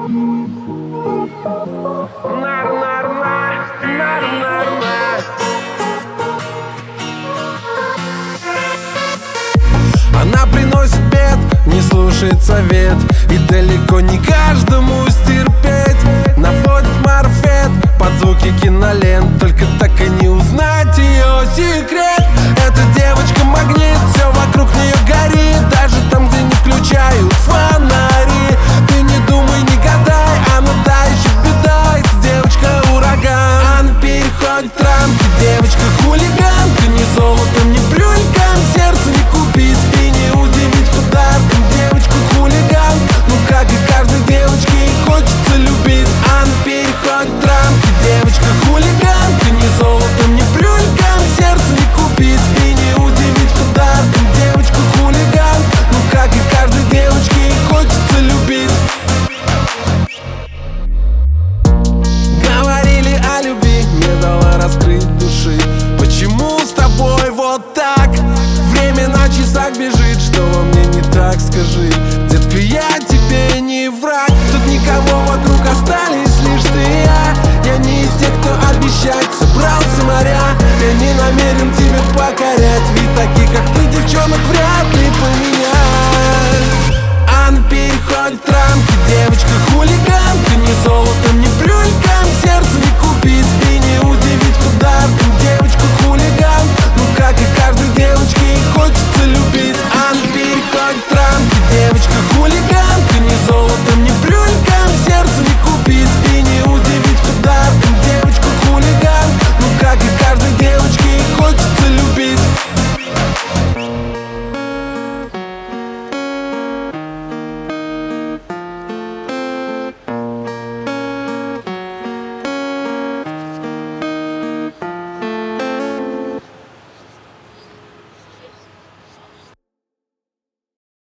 Она приносит бед, не слушает совет, и далеко не каждому стерпеть. Наводит марафет под звуки кинолент, только так и не узнать ее секрет. Эта девочка магнит, все вокруг нее горит, даже там, где не включают фонари. Ты не думай, не гадай, она та еще беда. Эта девочка ураган, она переходит рамки. Девочка хулиганка, ни золотом, ни брюлькам сердце не купить и не удивить подарком. Девочка хулиган, ну как и каждой девочке, ей хочется любить. Она переходит рамки. Девочка хулиганка, ни золотом, ни брюлькам сердце не купить и не удивить подарком. Девочка хулиган, ну как и каждой девочке, ей хочется любить. Говорили о любви, не дала раскрыть души. Почему с тобой вот так? Время на часах бежит, что во мне не так, скажи. Детка, я тебе не враг. Тут никого вокруг, остались лишь ты и я. Я не из тех, кто обещать собрался моря. Я не намерен тебя покорять, ведь таких, как ты, девчонок, вряд ли поменять. Она переходит рамки. Девочка хулиганка, ни золото,